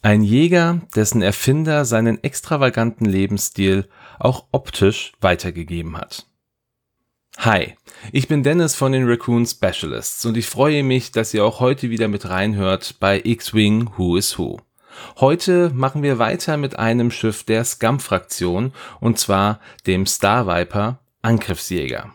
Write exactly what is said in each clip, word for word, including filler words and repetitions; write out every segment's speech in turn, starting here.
Ein Jäger, dessen Erfinder seinen extravaganten Lebensstil auch optisch weitergegeben hat. Hi, ich bin Dennis von den Raccoon Specialists und ich freue mich, dass ihr auch heute wieder mit reinhört bei X-Wing Who is Who. Heute machen wir weiter mit einem Schiff der Scum-Fraktion und zwar dem Star Viper Angriffsjäger.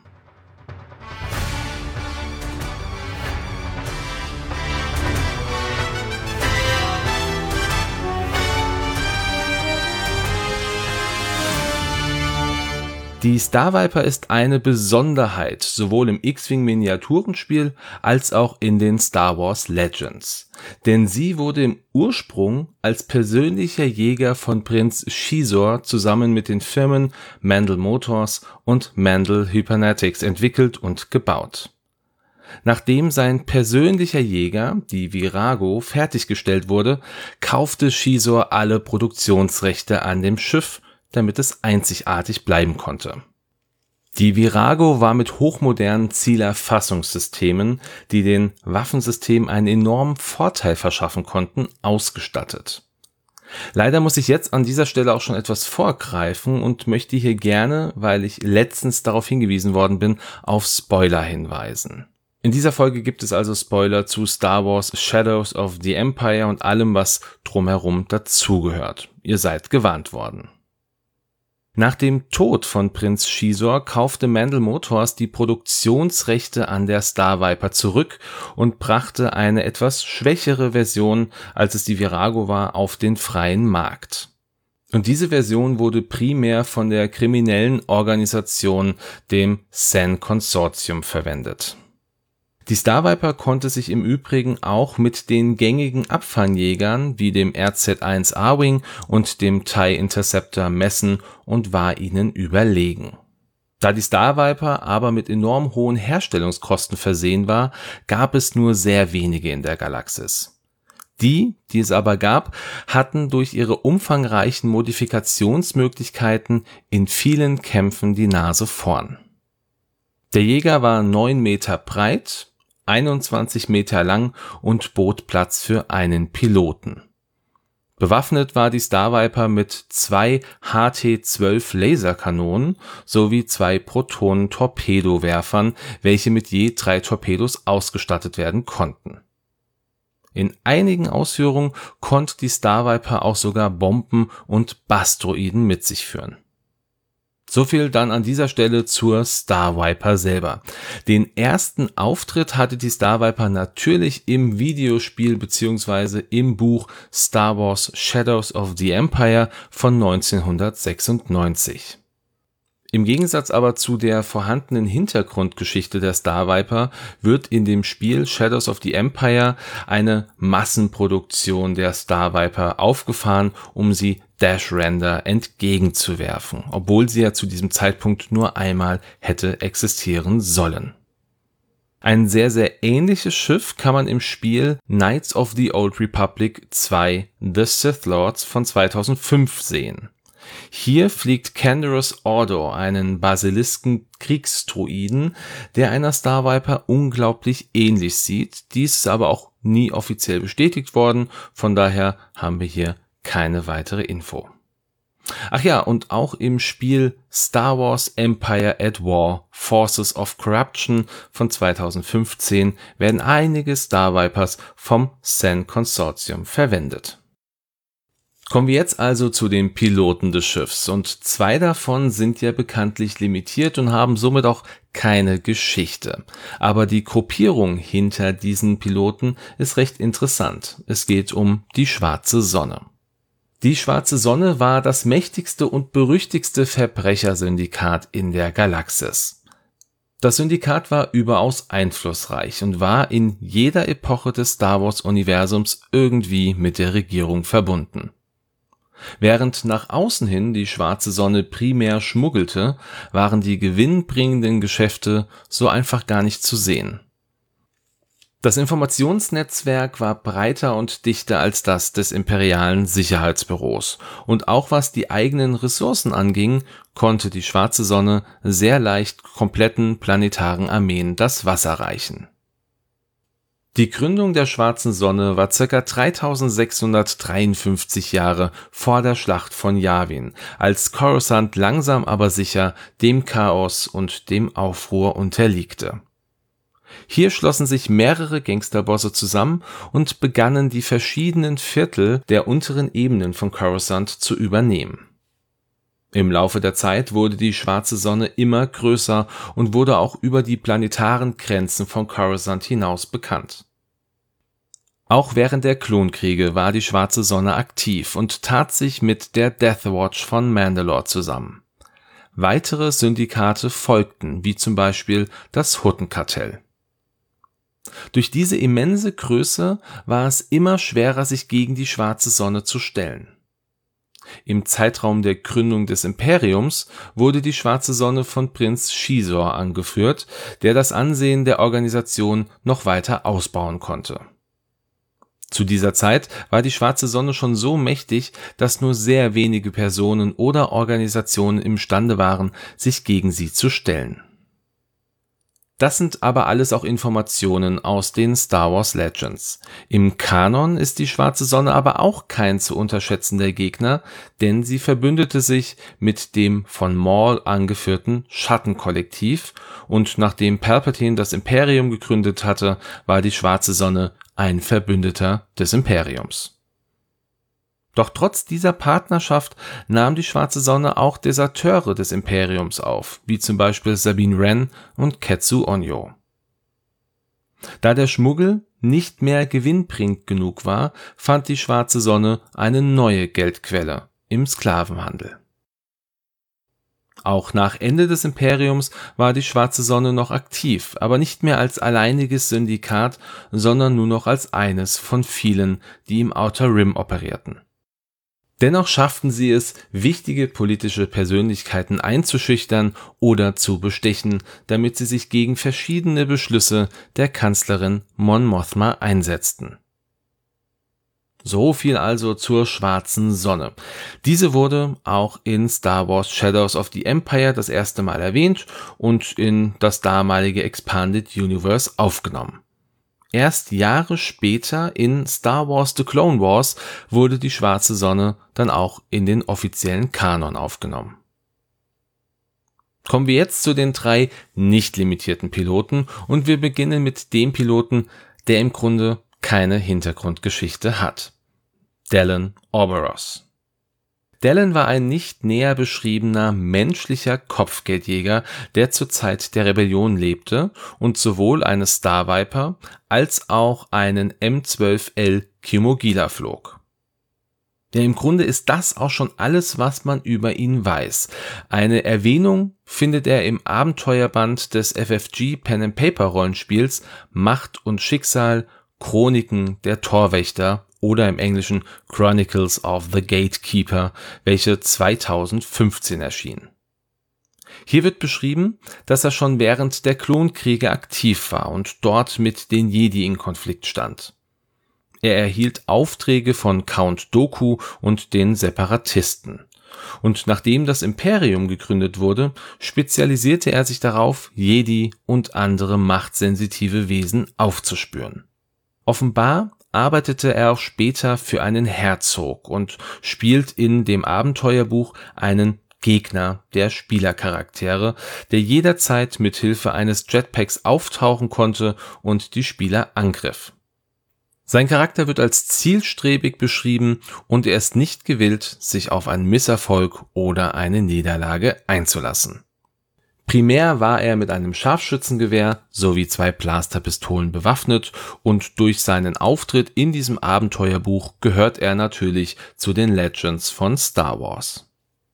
Die Star Viper ist eine Besonderheit, sowohl im X-Wing Miniaturenspiel als auch in den Star Wars Legends. Denn sie wurde im Ursprung als persönlicher Jäger von Prinz Xizor zusammen mit den Firmen Mandel Motors und Mandel Hypernetics entwickelt und gebaut. Nachdem sein persönlicher Jäger, die Virago, fertiggestellt wurde, kaufte Xizor alle Produktionsrechte an dem Schiff, damit es einzigartig bleiben konnte. Die Virago war mit hochmodernen Zielerfassungssystemen, die den Waffensystemen einen enormen Vorteil verschaffen konnten, ausgestattet. Leider muss ich jetzt an dieser Stelle auch schon etwas vorgreifen und möchte hier gerne, weil ich letztens darauf hingewiesen worden bin, auf Spoiler hinweisen. In dieser Folge gibt es also Spoiler zu Star Wars Shadows of the Empire und allem, was drumherum dazugehört. Ihr seid gewarnt worden. Nach dem Tod von Prinz Xizor kaufte Mandel Motors die Produktionsrechte an der Star Viper zurück und brachte eine etwas schwächere Version, als es die Virago war, auf den freien Markt. Und diese Version wurde primär von der kriminellen Organisation, dem Sen Consortium, verwendet. Die Star Viper konnte sich im Übrigen auch mit den gängigen Abfangjägern wie dem R Z eins A-Wing und dem TIE Interceptor messen und war ihnen überlegen. Da die Star Viper aber mit enorm hohen Herstellungskosten versehen war, gab es nur sehr wenige in der Galaxis. Die, die es aber gab, hatten durch ihre umfangreichen Modifikationsmöglichkeiten in vielen Kämpfen die Nase vorn. Der Jäger war neun Meter breit, einundzwanzig Meter lang und bot Platz für einen Piloten. Bewaffnet war die Star Viper mit zwei H T zwölf Laserkanonen sowie zwei Protonen-Torpedowerfern, welche mit je drei Torpedos ausgestattet werden konnten. In einigen Ausführungen konnte die Star Viper auch sogar Bomben und Bastroiden mit sich führen. So viel dann an dieser Stelle zur Star Viper selber. Den ersten Auftritt hatte die Star Viper natürlich im Videospiel bzw. im Buch Star Wars Shadows of the Empire von neunzehnhundertsechsundneunzig. Im Gegensatz aber zu der vorhandenen Hintergrundgeschichte der Star Viper wird in dem Spiel Shadows of the Empire eine Massenproduktion der Star Viper aufgefahren, um sie Dash Render entgegenzuwerfen, obwohl sie ja zu diesem Zeitpunkt nur einmal hätte existieren sollen. Ein sehr, sehr ähnliches Schiff kann man im Spiel Knights of the Old Republic zwei The Sith Lords von zweitausendfünf sehen. Hier fliegt Canderous Ordo, einen Basilisken-Kriegsdruiden, der einer Star Viper unglaublich ähnlich sieht. Dies ist aber auch nie offiziell bestätigt worden, von daher haben wir hier keine weitere Info. Ach ja, und auch im Spiel Star Wars Empire at War Forces of Corruption von zweitausendfünfzehn werden einige Star Vipers vom Sen Consortium verwendet. Kommen wir jetzt also zu den Piloten des Schiffs und zwei davon sind ja bekanntlich limitiert und haben somit auch keine Geschichte. Aber die Gruppierung hinter diesen Piloten ist recht interessant. Es geht um die Schwarze Sonne. Die Schwarze Sonne war das mächtigste und berüchtigste Verbrechersyndikat in der Galaxis. Das Syndikat war überaus einflussreich und war in jeder Epoche des Star Wars Universums irgendwie mit der Regierung verbunden. Während nach außen hin die Schwarze Sonne primär schmuggelte, waren die gewinnbringenden Geschäfte so einfach gar nicht zu sehen. Das Informationsnetzwerk war breiter und dichter als das des imperialen Sicherheitsbüros und auch was die eigenen Ressourcen anging, konnte die Schwarze Sonne sehr leicht kompletten planetaren Armeen das Wasser reichen. Die Gründung der Schwarzen Sonne war ca. dreitausendsechshundertdreiundfünfzig Jahre vor der Schlacht von Yavin, als Coruscant langsam aber sicher dem Chaos und dem Aufruhr unterliegte. Hier schlossen sich mehrere Gangsterbosse zusammen und begannen die verschiedenen Viertel der unteren Ebenen von Coruscant zu übernehmen. Im Laufe der Zeit wurde die Schwarze Sonne immer größer und wurde auch über die planetaren Grenzen von Coruscant hinaus bekannt. Auch während der Klonkriege war die Schwarze Sonne aktiv und tat sich mit der Death Watch von Mandalore zusammen. Weitere Syndikate folgten, wie zum Beispiel das Huttenkartell. Durch diese immense Größe war es immer schwerer, sich gegen die Schwarze Sonne zu stellen. Im Zeitraum der Gründung des Imperiums wurde die Schwarze Sonne von Prinz Xizor angeführt, der das Ansehen der Organisation noch weiter ausbauen konnte. Zu dieser Zeit war die Schwarze Sonne schon so mächtig, dass nur sehr wenige Personen oder Organisationen imstande waren, sich gegen sie zu stellen. Das sind aber alles auch Informationen aus den Star Wars Legends. Im Kanon ist die Schwarze Sonne aber auch kein zu unterschätzender Gegner, denn sie verbündete sich mit dem von Maul angeführten Schattenkollektiv, und nachdem Palpatine das Imperium gegründet hatte, war die Schwarze Sonne ein Verbündeter des Imperiums. Doch trotz dieser Partnerschaft nahm die Schwarze Sonne auch Deserteure des Imperiums auf, wie zum Beispiel Sabine Wren und Ketsu Onyo. Da der Schmuggel nicht mehr gewinnbringend genug war, fand die Schwarze Sonne eine neue Geldquelle im Sklavenhandel. Auch nach Ende des Imperiums war die Schwarze Sonne noch aktiv, aber nicht mehr als alleiniges Syndikat, sondern nur noch als eines von vielen, die im Outer Rim operierten. Dennoch schafften sie es, wichtige politische Persönlichkeiten einzuschüchtern oder zu bestechen, damit sie sich gegen verschiedene Beschlüsse der Kanzlerin Mon Mothma einsetzten. So viel also zur Schwarzen Sonne. Diese wurde auch in Star Wars Shadows of the Empire das erste Mal erwähnt und in das damalige Expanded Universe aufgenommen. Erst Jahre später in Star Wars The Clone Wars wurde die Schwarze Sonne dann auch in den offiziellen Kanon aufgenommen. Kommen wir jetzt zu den drei nicht limitierten Piloten und wir beginnen mit dem Piloten, der im Grunde keine Hintergrundgeschichte hat. Dallin Orberos. Dallin war ein nicht näher beschriebener menschlicher Kopfgeldjäger, der zur Zeit der Rebellion lebte und sowohl eine Star Viper als auch einen M zwölf L Kimogila flog. Ja, im Grunde ist das auch schon alles, was man über ihn weiß. Eine Erwähnung findet er im Abenteuerband des F F G Pen and Paper Rollenspiels Macht und Schicksal – Chroniken der Torwächter oder im Englischen Chronicles of the Gatekeeper, welche zweitausendfünfzehn erschien. Hier wird beschrieben, dass er schon während der Klonkriege aktiv war und dort mit den Jedi in Konflikt stand. Er erhielt Aufträge von Count Dooku und den Separatisten. Und nachdem das Imperium gegründet wurde, spezialisierte er sich darauf, Jedi und andere machtsensitive Wesen aufzuspüren. Offenbar arbeitete er auch später für einen Herzog und spielt in dem Abenteuerbuch einen Gegner der Spielercharaktere, der jederzeit mit Hilfe eines Jetpacks auftauchen konnte und die Spieler angriff. Sein Charakter wird als zielstrebig beschrieben und er ist nicht gewillt, sich auf einen Misserfolg oder eine Niederlage einzulassen. Primär war er mit einem Scharfschützengewehr sowie zwei Blasterpistolen bewaffnet und durch seinen Auftritt in diesem Abenteuerbuch gehört er natürlich zu den Legends von Star Wars.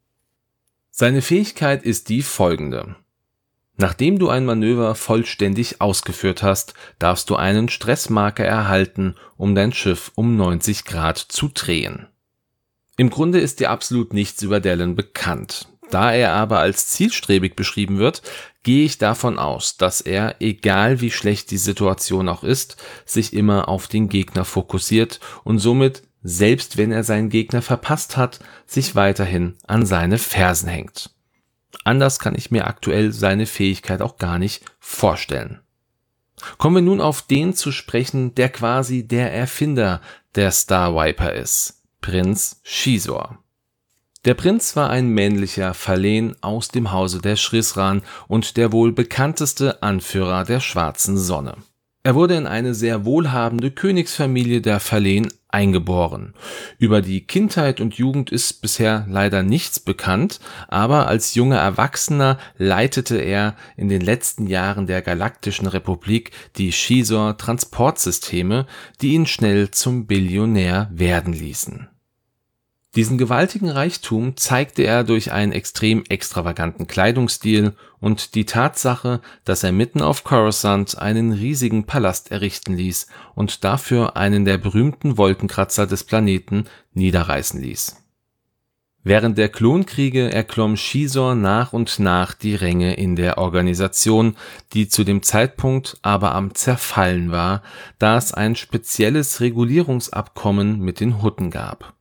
Seine Fähigkeit ist die folgende. Nachdem du ein Manöver vollständig ausgeführt hast, darfst du einen Stressmarker erhalten, um dein Schiff um neunzig Grad zu drehen. Im Grunde ist dir absolut nichts über Dallin bekannt. Da er aber als zielstrebig beschrieben wird, gehe ich davon aus, dass er, egal wie schlecht die Situation auch ist, sich immer auf den Gegner fokussiert und somit, selbst wenn er seinen Gegner verpasst hat, sich weiterhin an seine Fersen hängt. Anders kann ich mir aktuell seine Fähigkeit auch gar nicht vorstellen. Kommen wir nun auf den zu sprechen, der quasi der Erfinder der Star Viper ist, Prinz Xizor. Der Prinz war ein männlicher Verlen aus dem Hause der Srisran und der wohl bekannteste Anführer der Schwarzen Sonne. Er wurde in eine sehr wohlhabende Königsfamilie der Verlen eingeboren. Über die Kindheit und Jugend ist bisher leider nichts bekannt, aber als junger Erwachsener leitete er in den letzten Jahren der Galaktischen Republik die Xizor Transportsysteme, die ihn schnell zum Billionär werden ließen. Diesen gewaltigen Reichtum zeigte er durch einen extrem extravaganten Kleidungsstil und die Tatsache, dass er mitten auf Coruscant einen riesigen Palast errichten ließ und dafür einen der berühmten Wolkenkratzer des Planeten niederreißen ließ. Während der Klonkriege erklomm Xizor nach und nach die Ränge in der Organisation, die zu dem Zeitpunkt aber am Zerfallen war, da es ein spezielles Regulierungsabkommen mit den Hutten gab.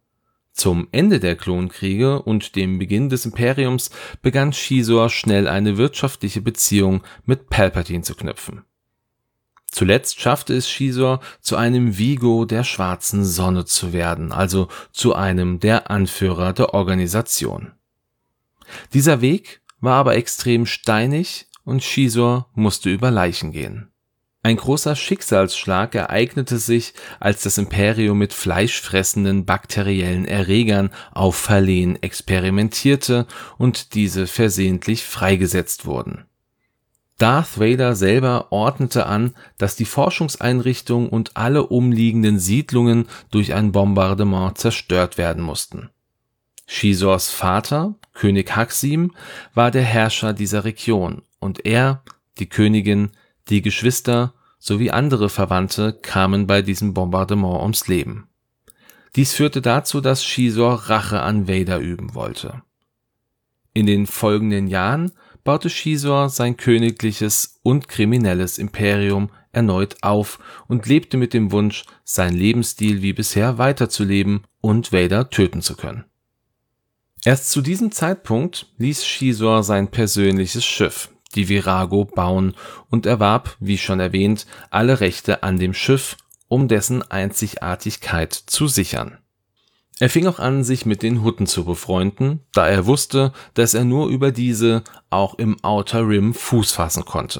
Zum Ende der Klonkriege und dem Beginn des Imperiums begann Xizor schnell eine wirtschaftliche Beziehung mit Palpatine zu knüpfen. Zuletzt schaffte es Xizor, zu einem Vigo der Schwarzen Sonne zu werden, also zu einem der Anführer der Organisation. Dieser Weg war aber extrem steinig und Xizor musste über Leichen gehen. Ein großer Schicksalsschlag ereignete sich, als das Imperium mit fleischfressenden bakteriellen Erregern auf Verlen experimentierte und diese versehentlich freigesetzt wurden. Darth Vader selber ordnete an, dass die Forschungseinrichtung und alle umliegenden Siedlungen durch ein Bombardement zerstört werden mussten. Xizors Vater, König Haksim, war der Herrscher dieser Region und er, die Königin, die Geschwister sowie andere Verwandte kamen bei diesem Bombardement ums Leben. Dies führte dazu, dass Xizor Rache an Vader üben wollte. In den folgenden Jahren baute Xizor sein königliches und kriminelles Imperium erneut auf und lebte mit dem Wunsch, seinen Lebensstil wie bisher weiterzuleben und Vader töten zu können. Erst zu diesem Zeitpunkt ließ Xizor sein persönliches Schiff, die Virago, bauen und erwarb, wie schon erwähnt, alle Rechte an dem Schiff, um dessen Einzigartigkeit zu sichern. Er fing auch an, sich mit den Hutten zu befreunden, da er wusste, dass er nur über diese auch im Outer Rim Fuß fassen konnte.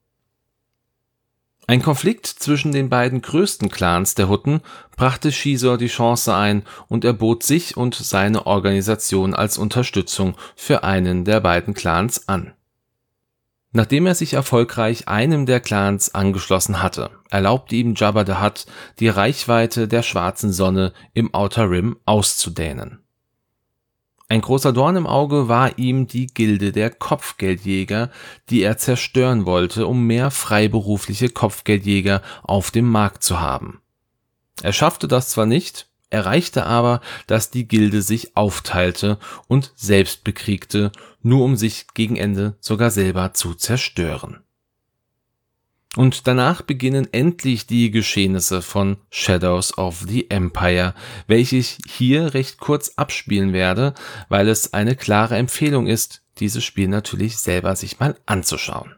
Ein Konflikt zwischen den beiden größten Clans der Hutten brachte Xizor die Chance ein und er bot sich und seine Organisation als Unterstützung für einen der beiden Clans an. Nachdem er sich erfolgreich einem der Clans angeschlossen hatte, erlaubte ihm Jabba the Hutt, die Reichweite der Schwarzen Sonne im Outer Rim auszudehnen. Ein großer Dorn im Auge war ihm die Gilde der Kopfgeldjäger, die er zerstören wollte, um mehr freiberufliche Kopfgeldjäger auf dem Markt zu haben. Er schaffte das zwar nicht, erreichte aber, dass die Gilde sich aufteilte und selbst bekriegte, nur um sich gegen Ende sogar selber zu zerstören. Und danach beginnen endlich die Geschehnisse von Shadows of the Empire, welche ich hier recht kurz abspielen werde, weil es eine klare Empfehlung ist, dieses Spiel natürlich selber sich mal anzuschauen.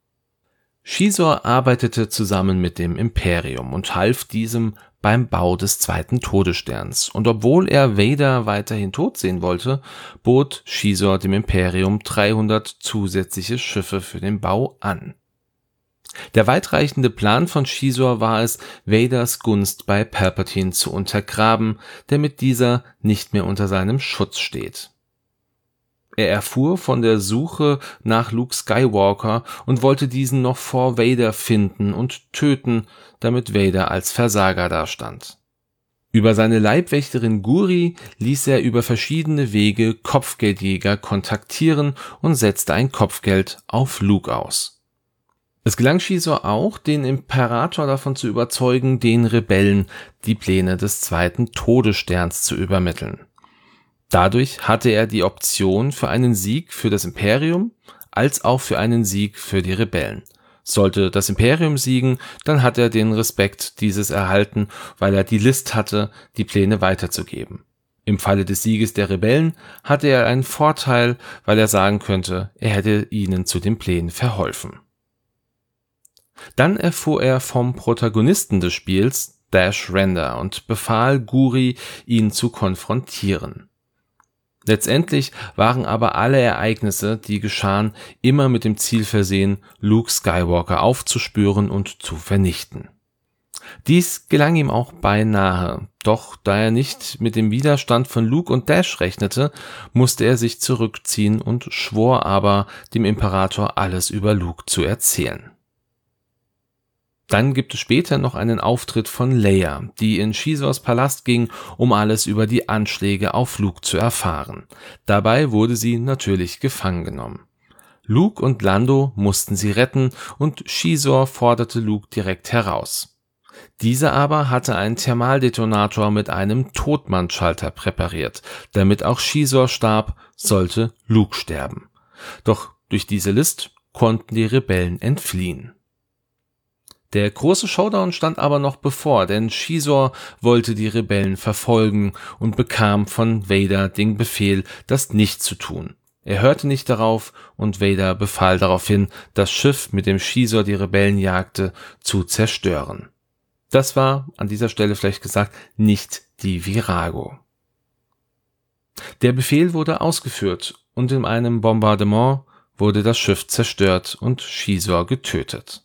Xizor arbeitete zusammen mit dem Imperium und half diesem beim Bau des zweiten Todessterns, und obwohl er Vader weiterhin tot sehen wollte, bot Xizor dem Imperium dreihundert zusätzliche Schiffe für den Bau an. Der weitreichende Plan von Xizor war es, Vaders Gunst bei Palpatine zu untergraben, damit dieser nicht mehr unter seinem Schutz steht. Er erfuhr von der Suche nach Luke Skywalker und wollte diesen noch vor Vader finden und töten, damit Vader als Versager dastand. Über seine Leibwächterin Guri ließ er über verschiedene Wege Kopfgeldjäger kontaktieren und setzte ein Kopfgeld auf Luke aus. Es gelang Xizor auch, den Imperator davon zu überzeugen, den Rebellen die Pläne des zweiten Todessterns zu übermitteln. Dadurch hatte er die Option für einen Sieg für das Imperium als auch für einen Sieg für die Rebellen. Sollte das Imperium siegen, dann hat er den Respekt dieses erhalten, weil er die List hatte, die Pläne weiterzugeben. Im Falle des Sieges der Rebellen hatte er einen Vorteil, weil er sagen könnte, er hätte ihnen zu den Plänen verholfen. Dann erfuhr er vom Protagonisten des Spiels, Dash Render, und befahl Guri, ihn zu konfrontieren. Letztendlich waren aber alle Ereignisse, die geschahen, immer mit dem Ziel versehen, Luke Skywalker aufzuspüren und zu vernichten. Dies gelang ihm auch beinahe, doch da er nicht mit dem Widerstand von Luke und Dash rechnete, musste er sich zurückziehen und schwor aber, dem Imperator alles über Luke zu erzählen. Dann gibt es später noch einen Auftritt von Leia, die in Shizors Palast ging, um alles über die Anschläge auf Luke zu erfahren. Dabei wurde sie natürlich gefangen genommen. Luke und Lando mussten sie retten und Shizor forderte Luke direkt heraus. Dieser aber hatte einen Thermaldetonator mit einem Todmannschalter präpariert. Damit auch Shizor starb, sollte Luke sterben. Doch durch diese List konnten die Rebellen entfliehen. Der große Showdown stand aber noch bevor, denn Shizor wollte die Rebellen verfolgen und bekam von Vader den Befehl, das nicht zu tun. Er hörte nicht darauf und Vader befahl daraufhin, das Schiff, mit dem Shizor die Rebellen jagte, zu zerstören. Das war, an dieser Stelle vielleicht gesagt, nicht die Virago. Der Befehl wurde ausgeführt und in einem Bombardement wurde das Schiff zerstört und Shizor getötet.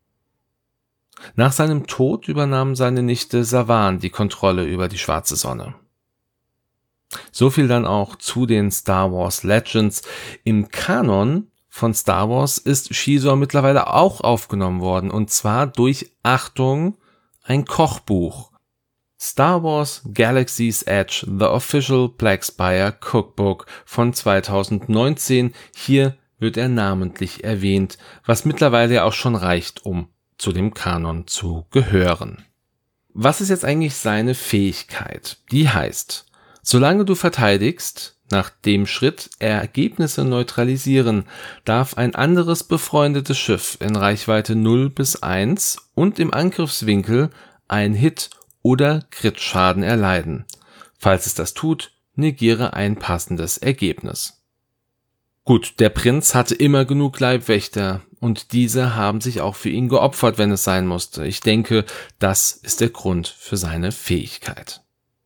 Nach seinem Tod übernahm seine Nichte Savan die Kontrolle über die Schwarze Sonne. So viel dann auch zu den Star Wars Legends. Im Kanon von Star Wars ist Shizor mittlerweile auch aufgenommen worden, und zwar durch, Achtung, ein Kochbuch. Star Wars Galaxy's Edge, The Official Black Spire Cookbook von zweitausendneunzehn. Hier wird er namentlich erwähnt, was mittlerweile auch schon reicht, um zu dem Kanon zu gehören. Was ist jetzt eigentlich seine Fähigkeit? Die heißt, solange du verteidigst, nach dem Schritt Ergebnisse neutralisieren, darf ein anderes befreundetes Schiff in Reichweite null bis eins und im Angriffswinkel ein Hit oder Crit-Schaden erleiden. Falls es das tut, negiere ein passendes Ergebnis. Gut, der Prinz hatte immer genug Leibwächter und diese haben sich auch für ihn geopfert, wenn es sein musste. Ich denke, das ist der Grund für seine Fähigkeit.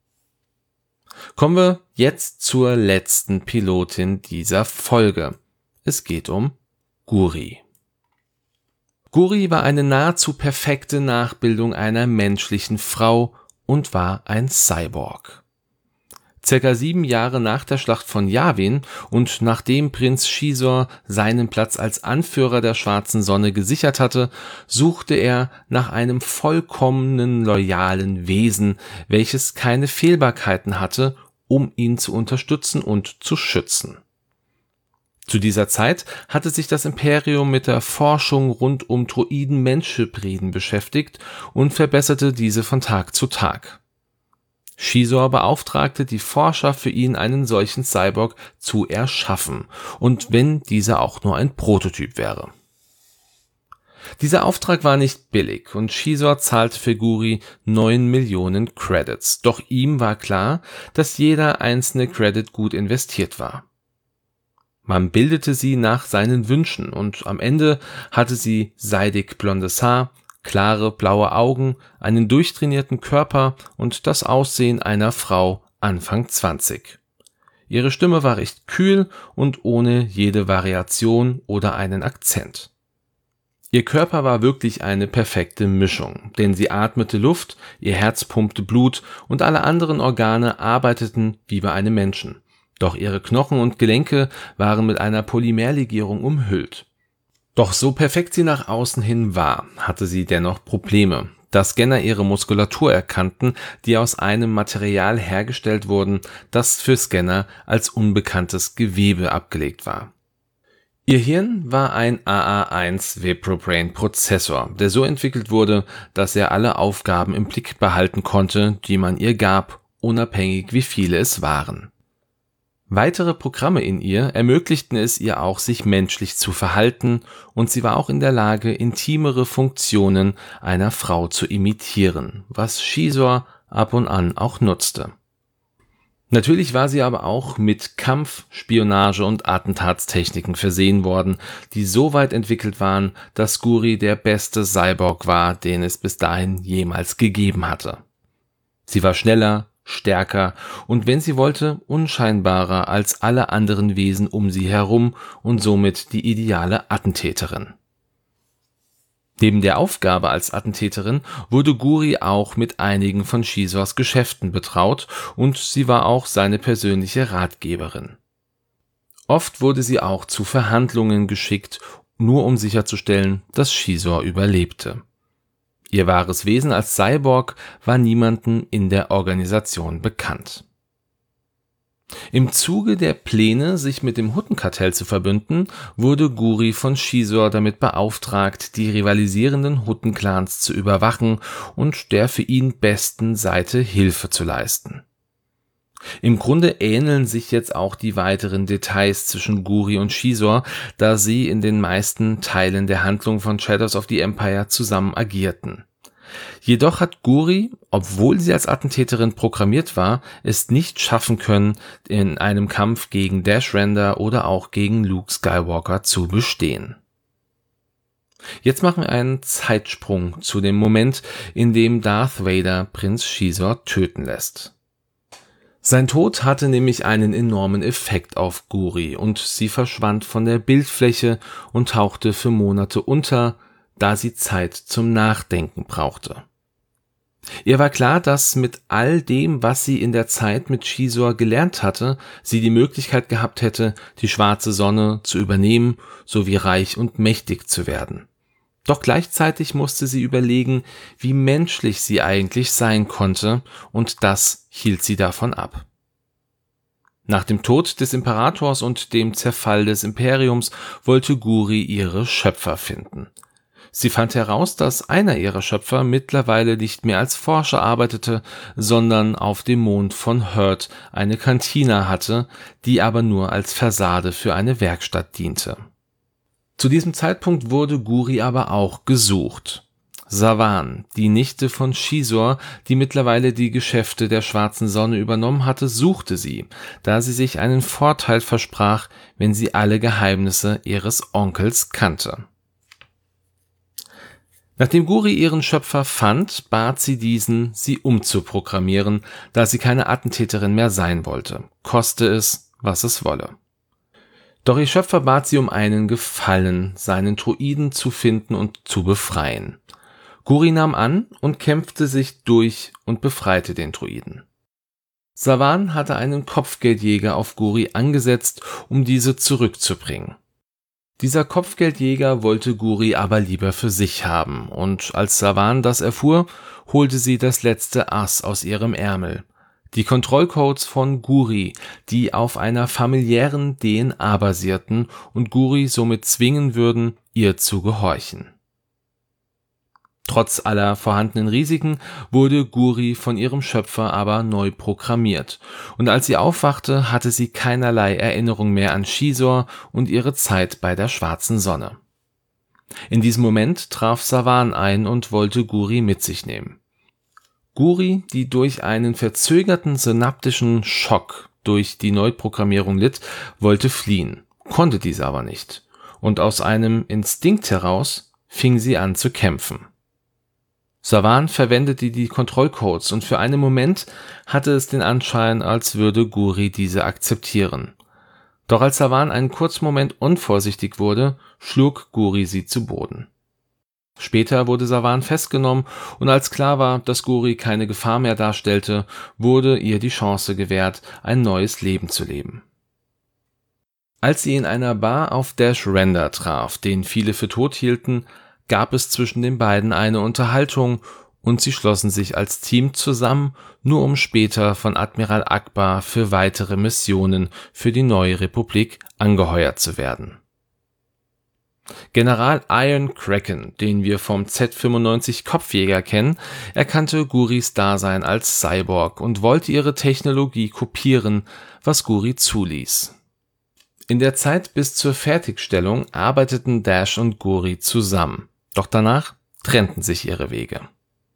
Kommen wir jetzt zur letzten Pilotin dieser Folge. Es geht um Guri. Guri war eine nahezu perfekte Nachbildung einer menschlichen Frau und war ein Cyborg. Circa sieben Jahre nach der Schlacht von Yavin und nachdem Prinz Shizor seinen Platz als Anführer der Schwarzen Sonne gesichert hatte, suchte er nach einem vollkommenen, loyalen Wesen, welches keine Fehlbarkeiten hatte, um ihn zu unterstützen und zu schützen. Zu dieser Zeit hatte sich das Imperium mit der Forschung rund um Droiden-Mensch-Hybriden beschäftigt und verbesserte diese von Tag zu Tag. Shizor beauftragte die Forscher, für ihn einen solchen Cyborg zu erschaffen, und wenn dieser auch nur ein Prototyp wäre. Dieser Auftrag war nicht billig und Shizor zahlte für Guri neun Millionen Credits, doch ihm war klar, dass jeder einzelne Credit gut investiert war. Man bildete sie nach seinen Wünschen und am Ende hatte sie seidig blondes Haar, klare blaue Augen, einen durchtrainierten Körper und das Aussehen einer Frau Anfang zwanzig. Ihre Stimme war recht kühl und ohne jede Variation oder einen Akzent. Ihr Körper war wirklich eine perfekte Mischung, denn sie atmete Luft, ihr Herz pumpte Blut und alle anderen Organe arbeiteten wie bei einem Menschen. Doch ihre Knochen und Gelenke waren mit einer Polymerlegierung umhüllt. Doch so perfekt sie nach außen hin war, hatte sie dennoch Probleme, da Scanner ihre Muskulatur erkannten, die aus einem Material hergestellt wurden, das für Scanner als unbekanntes Gewebe abgelegt war. Ihr Hirn war ein A A eins Vibrobrain Prozessor, der so entwickelt wurde, dass er alle Aufgaben im Blick behalten konnte, die man ihr gab, unabhängig wie viele es waren. Weitere Programme in ihr ermöglichten es ihr auch, sich menschlich zu verhalten, und sie war auch in der Lage, intimere Funktionen einer Frau zu imitieren, was Shizor ab und an auch nutzte. Natürlich war sie aber auch mit Kampf-, Spionage- und Attentatstechniken versehen worden, die so weit entwickelt waren, dass Guri der beste Cyborg war, den es bis dahin jemals gegeben hatte. Sie war schneller, stärker und wenn sie wollte, unscheinbarer als alle anderen Wesen um sie herum und somit die ideale Attentäterin. Neben der Aufgabe als Attentäterin wurde Guri auch mit einigen von Shizors Geschäften betraut und sie war auch seine persönliche Ratgeberin. Oft wurde sie auch zu Verhandlungen geschickt, nur um sicherzustellen, dass Shizor überlebte. Ihr wahres Wesen als Cyborg war niemandem in der Organisation bekannt. Im Zuge der Pläne, sich mit dem Hutten-Kartell zu verbünden, wurde Guri von Shizor damit beauftragt, die rivalisierenden Hutten-Clans zu überwachen und der für ihn besten Seite Hilfe zu leisten. Im Grunde ähneln sich jetzt auch die weiteren Details zwischen Guri und Shizor, da sie in den meisten Teilen der Handlung von Shadows of the Empire zusammen agierten. Jedoch hat Guri, obwohl sie als Attentäterin programmiert war, es nicht schaffen können, in einem Kampf gegen Dash Rendar oder auch gegen Luke Skywalker zu bestehen. Jetzt machen wir einen Zeitsprung zu dem Moment, in dem Darth Vader Prinz Shizor töten lässt. Sein Tod hatte nämlich einen enormen Effekt auf Guri und sie verschwand von der Bildfläche und tauchte für Monate unter, da sie Zeit zum Nachdenken brauchte. Ihr war klar, dass mit all dem, was sie in der Zeit mit Shizor gelernt hatte, sie die Möglichkeit gehabt hätte, die schwarze Sonne zu übernehmen, sowie reich und mächtig zu werden. Doch gleichzeitig musste sie überlegen, wie menschlich sie eigentlich sein konnte, und das hielt sie davon ab. Nach dem Tod des Imperators und dem Zerfall des Imperiums wollte Guri ihre Schöpfer finden. Sie fand heraus, dass einer ihrer Schöpfer mittlerweile nicht mehr als Forscher arbeitete, sondern auf dem Mond von Hurt eine Kantine hatte, die aber nur als Fassade für eine Werkstatt diente. Zu diesem Zeitpunkt wurde Guri aber auch gesucht. Savan, die Nichte von Shizor, die mittlerweile die Geschäfte der Schwarzen Sonne übernommen hatte, suchte sie, da sie sich einen Vorteil versprach, wenn sie alle Geheimnisse ihres Onkels kannte. Nachdem Guri ihren Schöpfer fand, bat sie diesen, sie umzuprogrammieren, da sie keine Attentäterin mehr sein wollte, koste es, was es wolle. Doch ihr Schöpfer bat sie um einen Gefallen, seinen Droiden zu finden und zu befreien. Guri nahm an und kämpfte sich durch und befreite den Droiden. Savan hatte einen Kopfgeldjäger auf Guri angesetzt, um diese zurückzubringen. Dieser Kopfgeldjäger wollte Guri aber lieber für sich haben, und als Savan das erfuhr, holte sie das letzte Ass aus ihrem Ärmel. Die Kontrollcodes von Guri, die auf einer familiären D N A basierten und Guri somit zwingen würden, ihr zu gehorchen. Trotz aller vorhandenen Risiken wurde Guri von ihrem Schöpfer aber neu programmiert, und als sie aufwachte, hatte sie keinerlei Erinnerung mehr an Shizor und ihre Zeit bei der Schwarzen Sonne. In diesem Moment traf Savan ein und wollte Guri mit sich nehmen. Guri, die durch einen verzögerten synaptischen Schock durch die Neuprogrammierung litt, wollte fliehen, konnte dies aber nicht, und aus einem Instinkt heraus fing sie an zu kämpfen. Savan verwendete die Kontrollcodes und für einen Moment hatte es den Anschein, als würde Guri diese akzeptieren. Doch als Savan einen kurzen Moment unvorsichtig wurde, schlug Guri sie zu Boden. Später wurde Savan festgenommen und als klar war, dass Guri keine Gefahr mehr darstellte, wurde ihr die Chance gewährt, ein neues Leben zu leben. Als sie in einer Bar auf Dash Rendar traf, den viele für tot hielten, gab es zwischen den beiden eine Unterhaltung und sie schlossen sich als Team zusammen, nur um später von Admiral Ackbar für weitere Missionen für die neue Republik angeheuert zu werden. General Iron Kraken, den wir vom Z fünfundneunzig Kopfjäger kennen, erkannte Guris Dasein als Cyborg und wollte ihre Technologie kopieren, was Guri zuließ. In der Zeit bis zur Fertigstellung arbeiteten Dash und Guri zusammen. Doch danach trennten sich ihre Wege.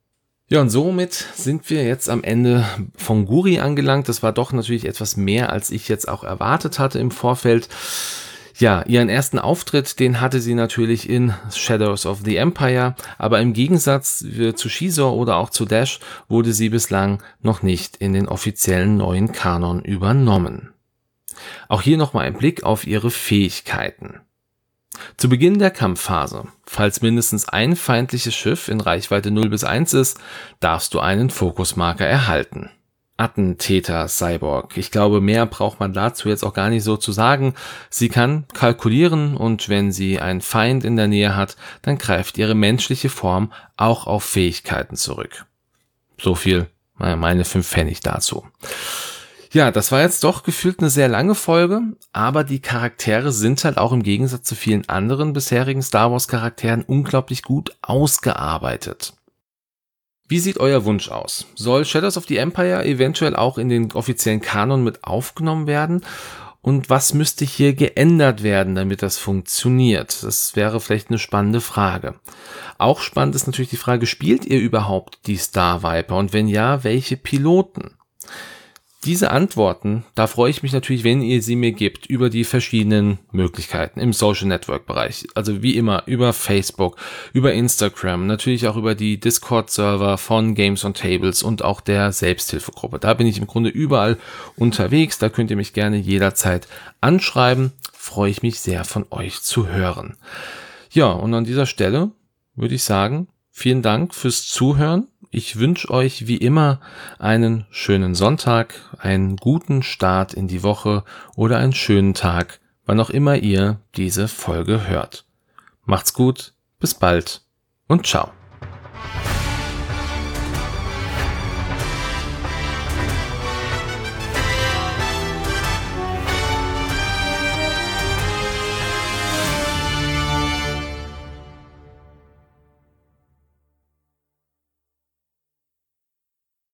Ja, und somit sind wir jetzt am Ende von Guri angelangt. Das war doch natürlich etwas mehr, als ich jetzt auch erwartet hatte im Vorfeld. Ja, ihren ersten Auftritt, den hatte sie natürlich in Shadows of the Empire, aber im Gegensatz zu Xizor oder auch zu Dash wurde sie bislang noch nicht in den offiziellen neuen Kanon übernommen. Auch hier nochmal ein Blick auf ihre Fähigkeiten. Zu Beginn der Kampfphase, falls mindestens ein feindliches Schiff in Reichweite null bis eins ist, darfst du einen Fokusmarker erhalten. Attentäter Cyborg. Ich glaube, mehr braucht man dazu jetzt auch gar nicht so zu sagen. Sie kann kalkulieren und wenn sie einen Feind in der Nähe hat, dann greift ihre menschliche Form auch auf Fähigkeiten zurück. So viel meine fünf Pfennig dazu. Ja, das war jetzt doch gefühlt eine sehr lange Folge, aber die Charaktere sind halt auch im Gegensatz zu vielen anderen bisherigen Star Wars Charakteren unglaublich gut ausgearbeitet. Wie sieht euer Wunsch aus? Soll Shadows of the Empire eventuell auch in den offiziellen Kanon mit aufgenommen werden? Und was müsste hier geändert werden, damit das funktioniert? Das wäre vielleicht eine spannende Frage. Auch spannend ist natürlich die Frage, spielt ihr überhaupt die Star Viper? Und wenn ja, welche Piloten? Diese Antworten, da freue ich mich natürlich, wenn ihr sie mir gebt, über die verschiedenen Möglichkeiten im Social Network Bereich. Also wie immer über Facebook, über Instagram, natürlich auch über die Discord-Server von Games on Tables und auch der Selbsthilfegruppe. Da bin ich im Grunde überall unterwegs, da könnt ihr mich gerne jederzeit anschreiben. Freue ich mich sehr, von euch zu hören. Ja, und an dieser Stelle würde ich sagen, vielen Dank fürs Zuhören. Ich wünsche euch wie immer einen schönen Sonntag, einen guten Start in die Woche oder einen schönen Tag, wann auch immer ihr diese Folge hört. Macht's gut, bis bald und ciao.